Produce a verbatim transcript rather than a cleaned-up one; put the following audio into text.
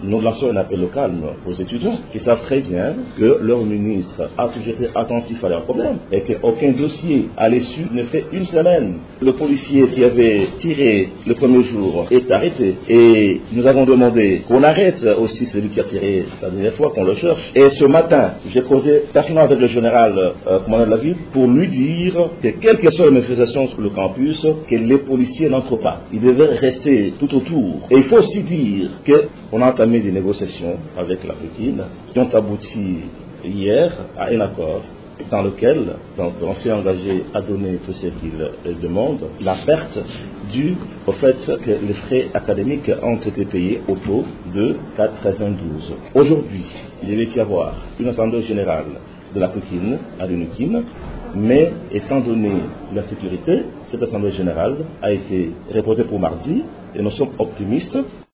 nous lançons un appel au calme aux étudiants qui savent très bien que leur ministre a toujours été attentif à leurs problèmes et qu'aucun dossier à l'issue ne fait une semaine. Le policier qui avait tiré le premier jour est arrêté et nous avons demandé qu'on arrête aussi celui qui a tiré la dernière fois, qu'on le cherche. Et ce matin, j'ai causé personnellement avec le général euh, commandant de la ville pour lui dire que quelle que soit la manifestation sur le campus, que les policiers n'entrent pas. Ils devaient rester tout autour. Et il faut aussi dire qu'on a entamé des négociations avec la Pékin qui ont abouti hier à un accord dans lequel donc, on s'est engagé à donner tout ce qu'il demande, la perte due au fait que les frais académiques ont été payés au taux de quatre-vingt-douze. Aujourd'hui, il devait y avoir une assemblée générale de la Pékin à l'UNIKIN, mais étant donné la sécurité, cette assemblée générale a été reportée pour mardi et nous sommes optimistes